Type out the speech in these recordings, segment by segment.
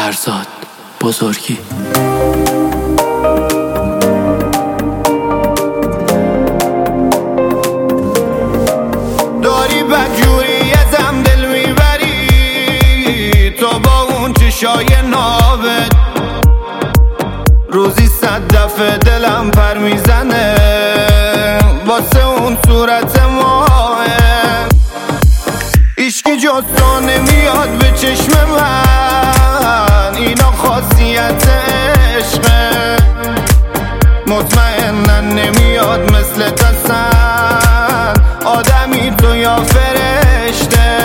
فرزاد بزرگی. داری بدجوری ازم دل میبری، تو با اون چشای نابت روزی 100 دفعه دلم پر میزنه واسه اون صورت ماه. عشقی جز تو نمیاد به چشم من، اینا خاصیت عشقه. مطمئنن نمیاد مثل تسن آدمی تو یا فرشته.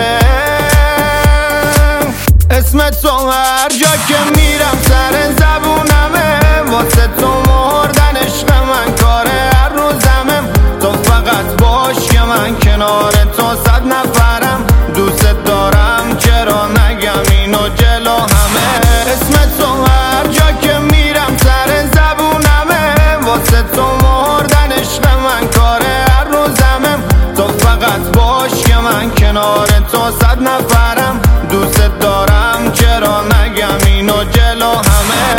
اسم تو هر جا که میرم سر زبونمه، واسه تو مردن عشق من کار هر روزمه. تو فقط باش که من کنار تو 100 نفرم، دوست دارم چرا نگم اینو جلو همه. اسم تو هر جا که میرم سر زبونمه، واسه تو مردن عشق من کار هر روزمه. تو فقط باش که من کنار تو 100 نفرم، دوست دارم چرا نگم اینو جلو همه.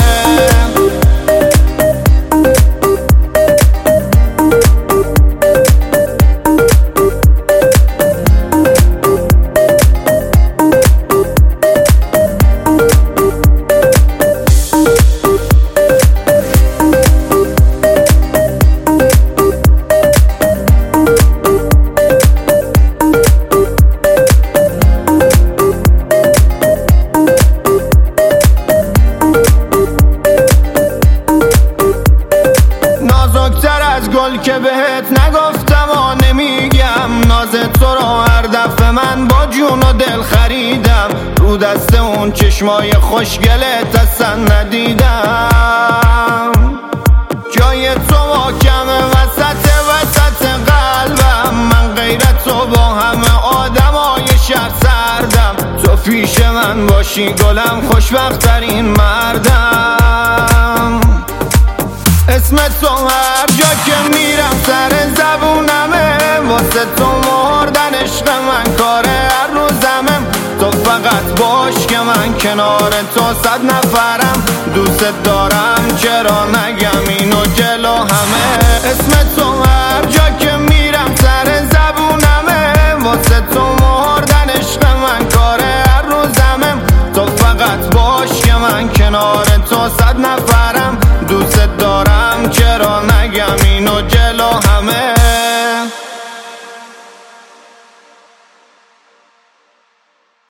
از گل که بهت نگفتم و نمیگم، ناز تو رو هر دفعه من با جون و دل خریدم. رو دست اون چشمای خوشگلت اصلا ندیدم. جای تو محکمه وسط قلبم، من غیرت تو با همه آدمای شهر سردم. تو پیش من باشی گلم خوشبخت‌ترین مردم. اسم تو هر جا که میرم سر زبونمه، واسه تو مردن عشق من کار هر روزمه. تو فقط باش که من کنار تو 100 نفرم، دوست دارم چرا نگم اینو جلو همه. اسم تو هر جا که میرم سر زبونمه، واسه تو مردن عشق من کار هر روزمه. تو فقط باش که من کنار تو 100 نفرم،